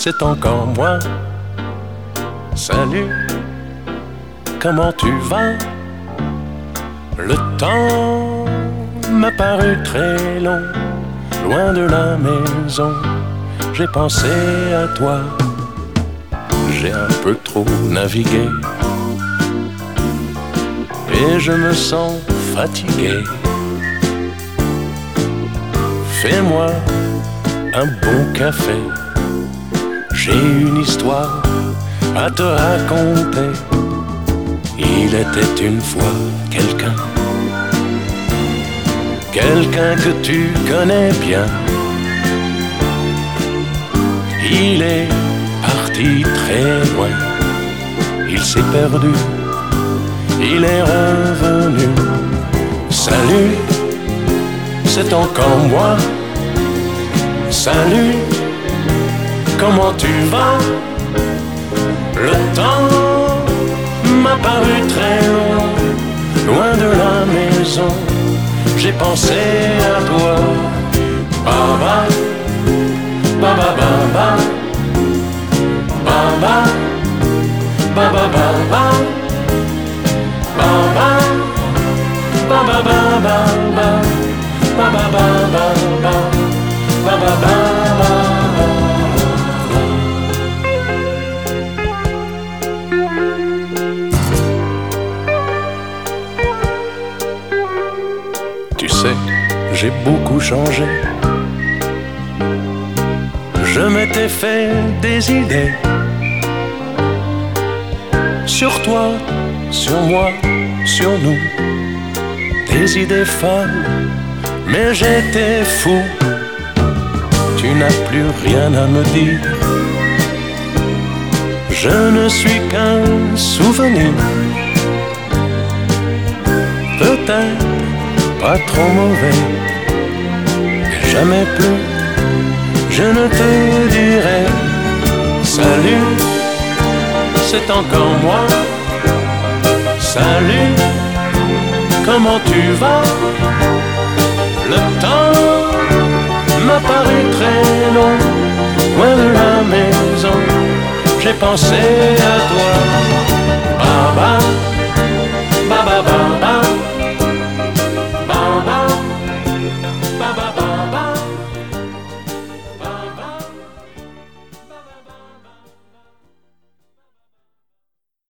c'est encore moi. Salut, comment tu vas? Le temps m'a paru très long, loin de la maison, j'ai pensé à toi. J'ai un peu trop navigué et je me sens fatigué. Fais-moi un bon café, j'ai une histoire à te raconter. Il était une fois quelqu'un que tu connais bien. Il est parti très loin, il s'est perdu, il est revenu. Salut, c'est encore moi. Salut, comment tu vas? Le temps m'a paru très long, loin de la maison, j'ai pensé à toi. Baba, baba, baba, baba, baba, baba, baba, baba, baba, baba, baba, baba. Tu sais, j'ai beaucoup changé. Je m'étais fait des idées sur toi, sur moi, sur nous. Des idées folles, mais j'étais fou. Tu n'as plus rien à me dire. Je ne suis qu'un souvenir. Peut-être pas trop mauvais, mais jamais plus je ne te dirai. Salut, c'est encore moi. Salut, comment tu vas? Le temps m'a paru très long, loin de la maison, j'ai pensé à toi.